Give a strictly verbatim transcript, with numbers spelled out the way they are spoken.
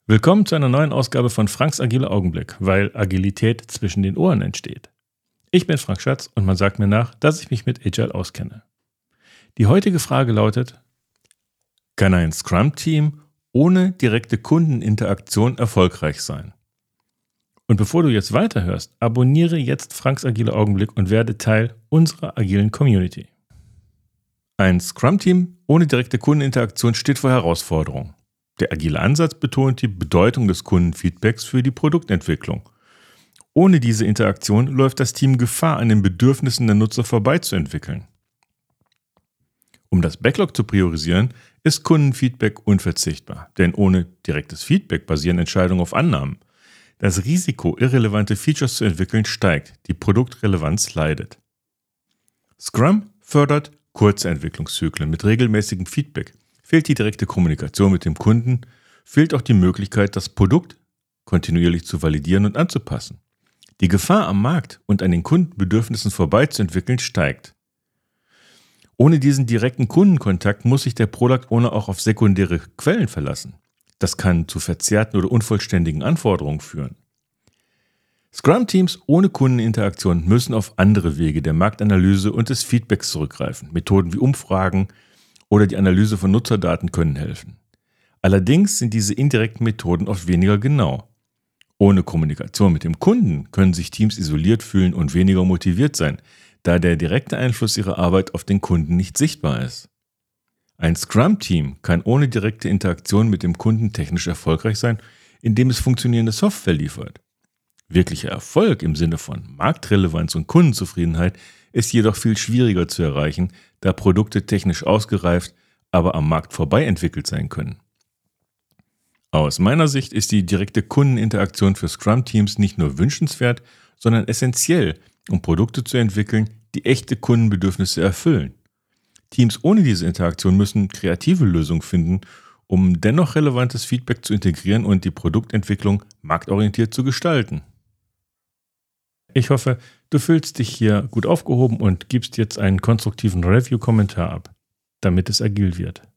Willkommen zu einer neuen Ausgabe von Franks Agiler Augenblick, weil Agilität zwischen den Ohren entsteht. Ich bin Frank Schatz und man sagt mir nach, dass ich mich mit Agile auskenne. Die heutige Frage lautet: Kann ein Scrum-Team ohne direkte Kundeninteraktion erfolgreich sein? Und bevor du jetzt weiterhörst, abonniere jetzt Franks Agiler Augenblick und werde Teil unserer agilen Community. Ein Scrum-Team ohne direkte Kundeninteraktion steht vor Herausforderungen. Der agile Ansatz betont die Bedeutung des Kundenfeedbacks für die Produktentwicklung. Ohne diese Interaktion läuft das Team Gefahr, an den Bedürfnissen der Nutzer vorbeizuentwickeln. Um das Backlog zu priorisieren, ist Kundenfeedback unverzichtbar, denn ohne direktes Feedback basieren Entscheidungen auf Annahmen. Das Risiko, irrelevante Features zu entwickeln, steigt, die Produktrelevanz leidet. Scrum fördert kurze Entwicklungszyklen mit regelmäßigem Feedback. Fehlt die direkte Kommunikation mit dem Kunden, fehlt auch die Möglichkeit, das Produkt kontinuierlich zu validieren und anzupassen. Die Gefahr am Markt und an den Kundenbedürfnissen vorbeizuentwickeln steigt. Ohne diesen direkten Kundenkontakt muss sich der Product Owner auch auf sekundäre Quellen verlassen. Das kann zu verzerrten oder unvollständigen Anforderungen führen. Scrum-Teams ohne Kundeninteraktion müssen auf andere Wege der Marktanalyse und des Feedbacks zurückgreifen. Methoden wie Umfragen oder die Analyse von Nutzerdaten können helfen. Allerdings sind diese indirekten Methoden oft weniger genau. Ohne Kommunikation mit dem Kunden können sich Teams isoliert fühlen und weniger motiviert sein, da der direkte Einfluss ihrer Arbeit auf den Kunden nicht sichtbar ist. Ein Scrum-Team kann ohne direkte Interaktion mit dem Kunden technisch erfolgreich sein, indem es funktionierende Software liefert. Wirklicher Erfolg im Sinne von Marktrelevanz und Kundenzufriedenheit ist jedoch viel schwieriger zu erreichen, da Produkte technisch ausgereift, aber am Markt vorbei entwickelt sein können. Aus meiner Sicht ist die direkte Kundeninteraktion für Scrum-Teams nicht nur wünschenswert, sondern essentiell, um Produkte zu entwickeln, die echte Kundenbedürfnisse erfüllen. Teams ohne diese Interaktion müssen kreative Lösungen finden, um dennoch relevantes Feedback zu integrieren und die Produktentwicklung marktorientiert zu gestalten. Ich hoffe, du fühlst dich hier gut aufgehoben und gibst jetzt einen konstruktiven Review-Kommentar ab, damit es agil wird.